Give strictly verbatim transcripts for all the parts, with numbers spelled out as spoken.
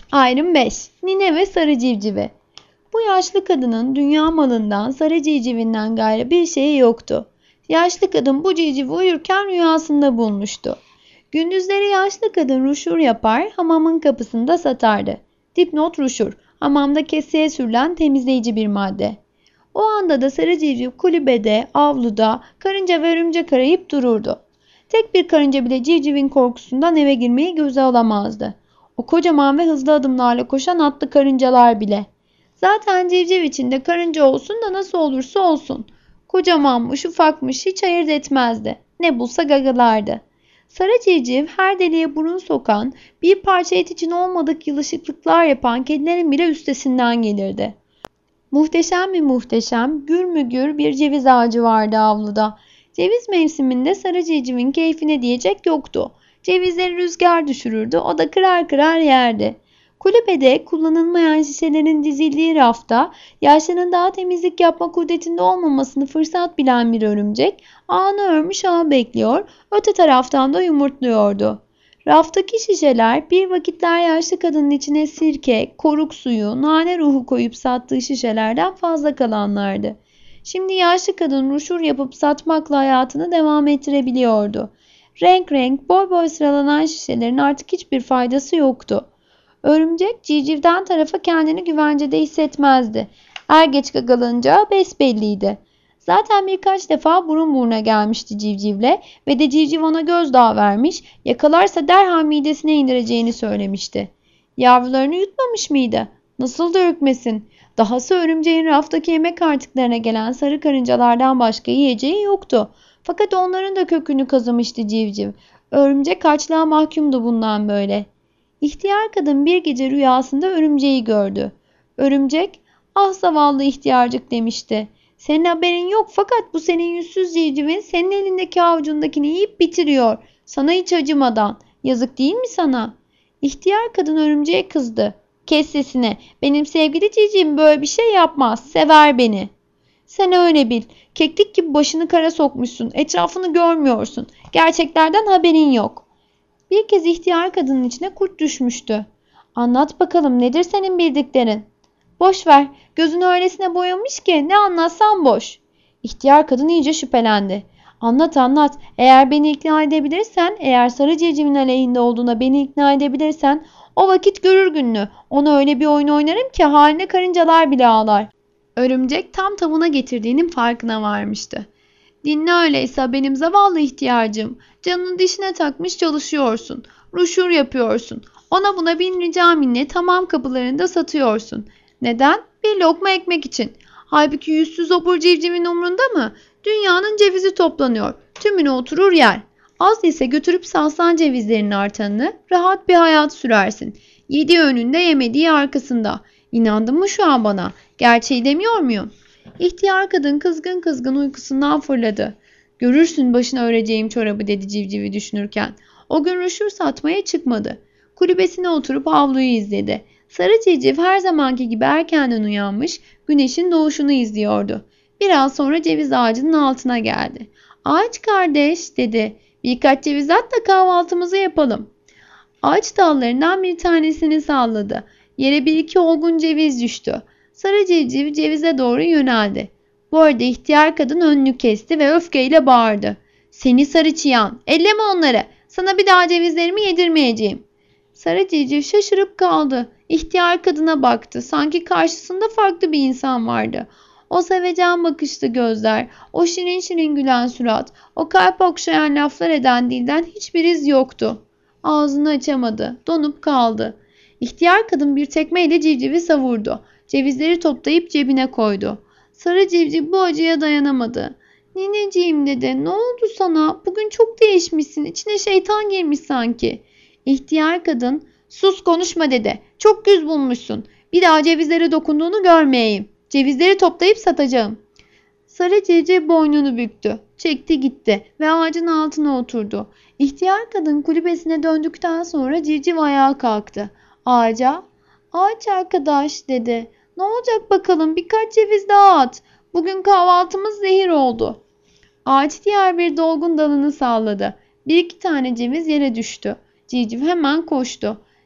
Ayrım beş. Nine ve Sarı Civcivi. Bu yaşlı kadının dünya malından, sarı civcivinden gayrı bir şeyi yoktu. Yaşlı kadın bu civcivi uyurken rüyasında bulmuştu. Gündüzleri yaşlı kadın ruşur yapar, hamamın kapısında satardı. Dipnot ruşur, hamamda keseye sürülen temizleyici bir madde. O anda da sarı civciv kulübede, avluda, karınca ve örümcek arayıp dururdu. Tek bir karınca bile civcivin korkusundan eve girmeyi göze alamazdı. O kocaman ve hızlı adımlarla koşan atlı karıncalar bile. Zaten civciv içinde karınca olsun da nasıl olursa olsun. Kocamanmış, ufakmış hiç ayırt etmezdi. Ne bulsa gagalardı. Sarı civciv her deliğe burun sokan, bir parça et için olmadık yılışıklıklar yapan kedilerin bile üstesinden gelirdi. Muhteşem mi muhteşem, gür mü gür bir ceviz ağacı vardı avluda. Ceviz mevsiminde sarı civcivin keyfine diyecek yoktu. Cevizleri rüzgar düşürürdü, o da kırar kırar yerdi. Kulübede kullanılmayan şişelerin dizildiği rafta yaşlıların daha temizlik yapma kudretinde olmamasını fırsat bilen bir örümcek ağını örmüş ağı bekliyor, öte taraftan da yumurtluyordu. Raftaki şişeler bir vakitler yaşlı kadının içine sirke, koruk suyu, nane ruhu koyup sattığı şişelerden fazla kalanlardı. Şimdi yaşlı kadın ruşur yapıp satmakla hayatını devam ettirebiliyordu. Renk renk boy boy sıralanan şişelerin artık hiçbir faydası yoktu. Örümcek civcivden tarafa kendini güvencede hissetmezdi. Er geç gagalanacağı besbelliydi. Zaten birkaç defa burun buruna gelmişti civcivle ve de civciv ona gözdağı vermiş, yakalarsa derhal midesine indireceğini söylemişti. Yavrularını yutmamış mıydı? Nasıl da ürkmesin? Dahası örümceğin raftaki yemek artıklarına gelen sarı karıncalardan başka yiyeceği yoktu. Fakat onların da kökünü kazımıştı civciv. Örümcek açlığa mahkumdu bundan böyle. İhtiyar kadın bir gece rüyasında örümceği gördü. Örümcek, "Ah zavallı ihtiyarcık," demişti. "Senin haberin yok fakat bu senin yüzsüz civcivin senin elindeki avucundakini yiyip bitiriyor. Sana hiç acımadan. Yazık değil mi sana?" İhtiyar kadın örümceğe kızdı. "Kes sesini. Benim sevgili civcivim böyle bir şey yapmaz. Sever beni." "Sen öyle bil. Keklik gibi başını kara sokmuşsun. Etrafını görmüyorsun. Gerçeklerden haberin yok." Bir kez ihtiyar kadının içine kurt düşmüştü. "Anlat bakalım nedir senin bildiklerin?" "Boş ver. Gözünü öylesine boyamış ki ne anlatsan boş." İhtiyar kadın iyice şüphelendi. "Anlat anlat. Eğer beni ikna edebilirsen, eğer sarı civcivin aleyhinde olduğuna beni ikna edebilirsen o vakit görür gününü. Ona öyle bir oyun oynarım ki haline karıncalar bile ağlar." Örümcek tam tavına getirdiğinin farkına varmıştı. "Dinle öyleyse benim zavallı ihtiyacım. Canını dişine takmış çalışıyorsun. Ruşur yapıyorsun. Ona buna bin rica minnet tamam kapılarında satıyorsun. Neden? Bir lokma ekmek için. Halbuki yüzsüz obur civcivin umrunda mı? Dünyanın cevizi toplanıyor. Tümünü oturur yer. Az ise götürüp salsan cevizlerin artanını rahat bir hayat sürersin. Yediği önünde yemediği arkasında. İnandın mı şu an bana? Gerçeği demiyor muyum?" İhtiyar kadın kızgın kızgın uykusundan fırladı. "Görürsün başına öreceğim çorabı," dedi civcivi düşünürken. O gün ruşur satmaya çıkmadı. Kulübesine oturup avluyu izledi. Sarı civciv her zamanki gibi erkenden uyanmış, güneşin doğuşunu izliyordu. Biraz sonra ceviz ağacının altına geldi. "Ağaç kardeş," dedi. "Birkaç ceviz at da kahvaltımızı yapalım." Ağaç dallarından bir tanesini salladı. Yere bir iki olgun ceviz düştü. Sarı civciv cevize doğru yöneldi. Bu arada ihtiyar kadın önünü kesti ve öfkeyle bağırdı. "Seni sarı çıyan, elleme onları. Sana bir daha cevizlerimi yedirmeyeceğim." Sarı civciv şaşırıp kaldı. İhtiyar kadına baktı. Sanki karşısında farklı bir insan vardı. O sevecen bakışlı gözler, o şirin şirin gülen surat, o kalp okşayan laflar eden dilden hiçbir iz yoktu. Ağzını açamadı. Donup kaldı. İhtiyar kadın bir tekmeyle civcivi savurdu. Cevizleri toplayıp cebine koydu. Sarı civciv bu acıya dayanamadı. "Nineciğim," dedi. "Ne oldu sana? Bugün çok değişmişsin. İçine şeytan girmiş sanki." İhtiyar kadın, "Sus konuşma," dedi. "Çok güz bulmuşsun. Bir daha cevizlere dokunduğunu görmeyeyim. Cevizleri toplayıp satacağım." Sarı civciv boynunu büktü. Çekti gitti ve ağacın altına oturdu. İhtiyar kadın kulübesine döndükten sonra civciv ayağa kalktı. Ağaca, "Ağaç arkadaş," dedi. "Ne olacak bakalım, birkaç ceviz daha at. Bugün kahvaltımız zehir oldu." Ağaç diğer bir dolgun dalını salladı. Bir iki tane ceviz yere düştü. Civciv hemen koştu.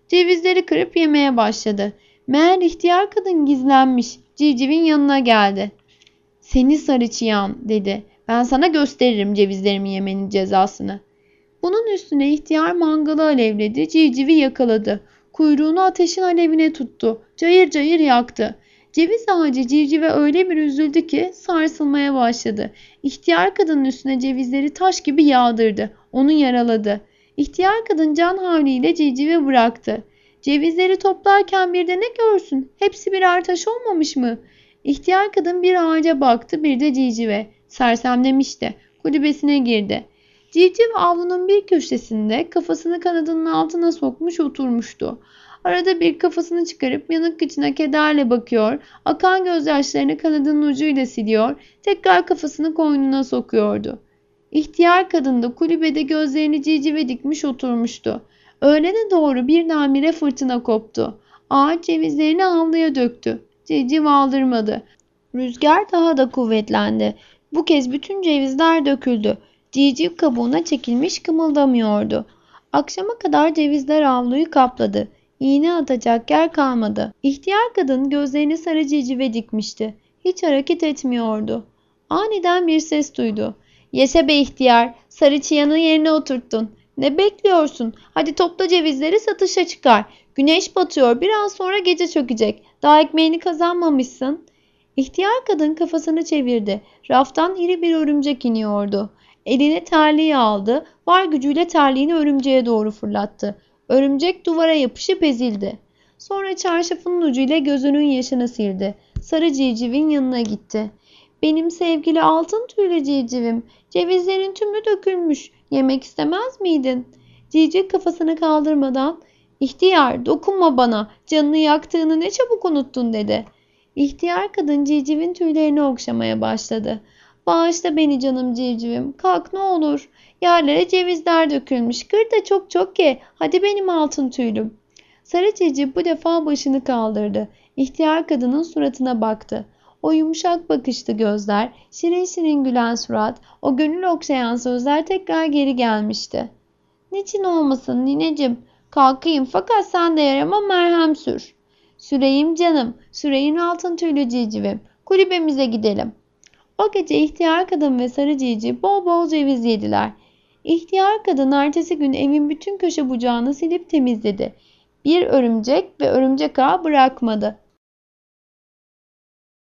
Cevizleri kırıp yemeye başladı. Meğer ihtiyar kadın gizlenmiş. Civcivin yanına geldi. "Seni sarı çıyan," dedi. "Ben sana gösteririm cevizlerimi yemenin cezasını." Bunun üstüne ihtiyar mangalı alevledi, civcivi yakaladı. Kuyruğunu ateşin alevine tuttu. Cayır cayır yaktı. Ceviz ağacı civcive öyle bir üzüldü ki sarsılmaya başladı. İhtiyar kadının üstüne cevizleri taş gibi yağdırdı. Onu yaraladı. İhtiyar kadın can havliyle civcivi bıraktı. Cevizleri toplarken bir de ne görsün? Hepsi birer taş olmamış mı? İhtiyar kadın bir ağaca baktı, bir de civcive. Sersemlemişti. Kulübesine girdi. Civciv avlunun bir köşesinde kafasını kanadının altına sokmuş oturmuştu. Arada bir kafasını çıkarıp yanık kıçına kederle bakıyor, akan gözyaşlarını kanadının ucuyla siliyor, tekrar kafasını koynuna sokuyordu. İhtiyar kadın da kulübede gözlerini civcive dikmiş oturmuştu. Öğlene doğru birdenbire fırtına koptu. Ağaç cevizlerini avluya döktü. Civciv aldırmadı. Rüzgar daha da kuvvetlendi. Bu kez bütün cevizler döküldü. Civciv kabuğuna çekilmiş kımıldamıyordu. Akşama kadar cevizler avluyu kapladı. İğne atacak yer kalmadı. İhtiyar kadın gözlerini sarı civcive dikmişti. Hiç hareket etmiyordu. Aniden bir ses duydu. "Yese be ihtiyar, sarı çıyanı yerine oturttun. Ne bekliyorsun? Hadi topla cevizleri satışa çıkar. Güneş batıyor, biraz sonra gece çökecek. Daha ekmeğini kazanmamışsın." İhtiyar kadın kafasını çevirdi. Raftan iri bir örümcek iniyordu. Eline terliği aldı, var gücüyle terliğini örümceğe doğru fırlattı. Örümcek duvara yapışıp ezildi. Sonra çarşafının ucuyla gözünün yaşını sildi. Sarı civcivin yanına gitti. "Benim sevgili altın tüylü civcivim, cevizlerin tümü dökülmüş. Yemek istemez miydin?" Civciv kafasını kaldırmadan, "İhtiyar, dokunma bana, canını yaktığını ne çabuk unuttun," dedi. İhtiyar kadın civcivin tüylerini okşamaya başladı. "Bağışla beni canım civcivim, kalk ne olur. Yerlere cevizler dökülmüş, kır da çok çok ye. Hadi benim altın tüylüm." Sarı civciv bu defa başını kaldırdı. İhtiyar kadının suratına baktı. O yumuşak bakışlı gözler, şirin şirin gülen surat, o gönül okşayan sözler tekrar geri gelmişti. "Niçin olmasın nineciğim? Kalkayım fakat sen de yarama merhem sür." "Süreyim canım, süreyim altın tüylü civcivim. Kulübemize gidelim." O gece ihtiyar kadın ve sarı civciv bol bol ceviz yediler. İhtiyar kadın ertesi gün evin bütün köşe bucağını silip temizledi. Bir örümcek ve örümcek ağı bırakmadı.